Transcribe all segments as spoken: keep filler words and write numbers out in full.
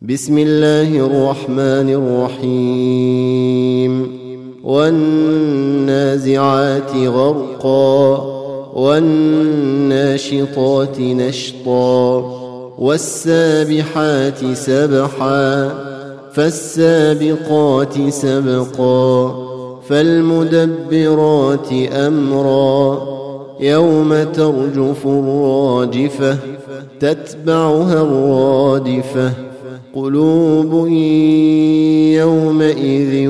بسم الله الرحمن الرحيم والنازعات غرقا والناشطات نشطا والسابحات سبحا فالسابقات سبقا فالمدبرات أمرا يوم ترجف الراجفة تتبعها الرادفة قلوب يومئذ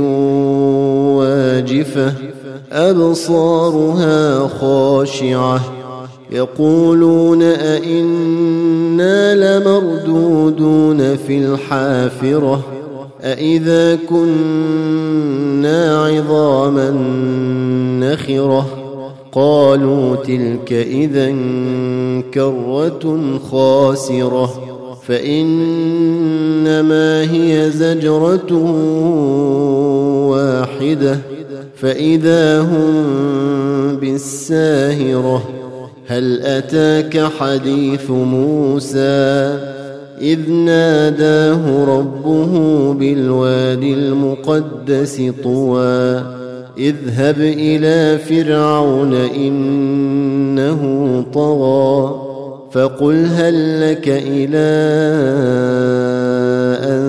واجفة أبصارها خاشعة يقولون أئنا لمردودون في الحافرة أئذا كنا عظاما نخرة قالوا تلك إذا كرة خاسرة فإنما هي زجرة واحدة فإذا هم بالساهرة هل أتاك حديث موسى إذ ناداه ربه بالوادي المقدس طوى اذهب إلى فرعون إنه طغى فقل هل لك إلى أن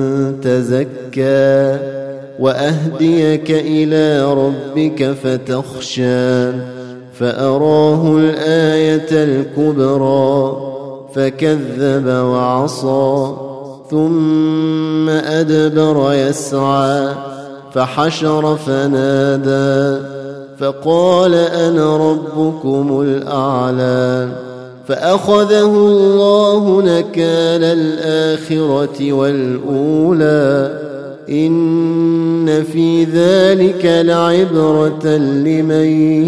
تزكى وأهديك إلى ربك فتخشى فأراه الآية الكبرى فكذب وعصى ثم أدبر يسعى فحشر فنادى فقال أنا ربكم الأعلى فأخذه الله نكال الآخرة والأولى إن في ذلك لعبرة لمن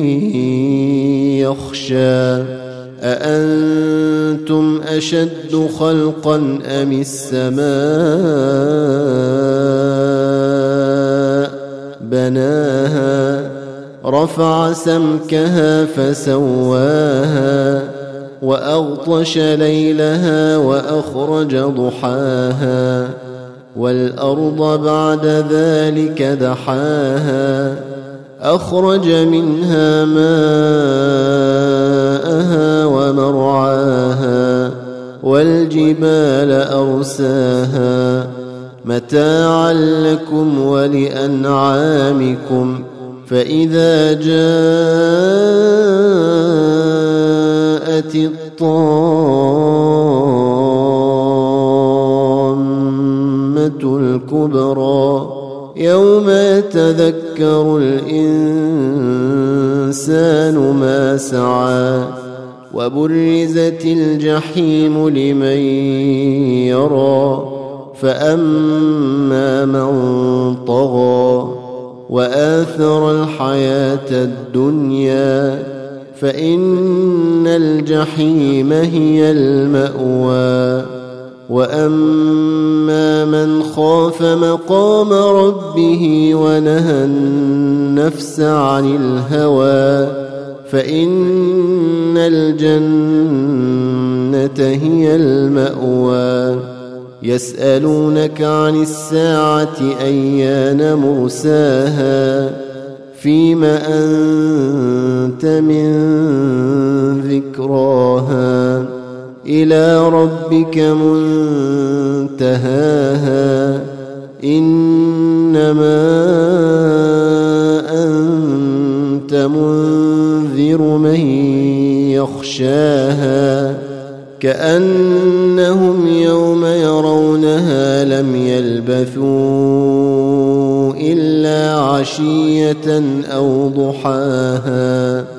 يخشى أأنتم أشد خلقا أم السماء بناها رفع سمكها فسواها وأغطش ليلها وأخرج ضحاها والأرض بعد ذلك دحاها أخرج منها ماءها ومرعاها والجبال أرساها متاعا لكم ولأنعامكم فإذا جاءت الطامة الكبرى يوم يتذكر الإنسان ما سعى وبرزت الجحيم لمن يرى فأما من طغى وآثر الحياة الدنيا فإن الجحيم هي المأوى وأما من خاف مقام ربه ونهى النفس عن الهوى فإن الجنة هي المأوى يسألونك عن الساعة أيان مرساها فيم أنت من ذكراها إلى ربك منتهاها إنما أنت منذر من يخشاها كأنهم يوم يرونها لم يلبثوا إلا عشية أو ضحاها